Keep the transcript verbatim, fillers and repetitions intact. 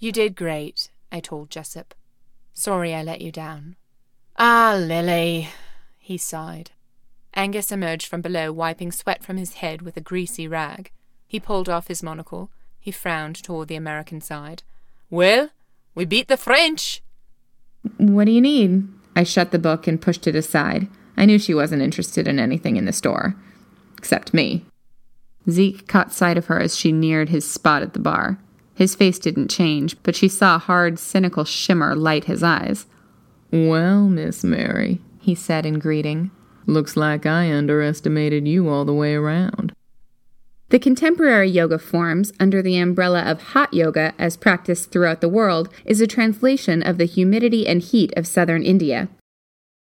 You did great, I told Jessup. Sorry I let you down. Ah, Lily, he sighed. Angus emerged from below, wiping sweat from his head with a greasy rag. He pulled off his monocle. He frowned toward the American side. Well, we beat the French. What do you need? I shut the book and pushed it aside. I knew she wasn't interested in anything in the store. Except me. Zeke caught sight of her as she neared his spot at the bar. His face didn't change, but she saw a hard, cynical shimmer light his eyes. Well, Miss Mary, he said in greeting. Looks like I underestimated you all the way around. The contemporary yoga forms, under the umbrella of hot yoga as practiced throughout the world, is a translation of the humidity and heat of southern India.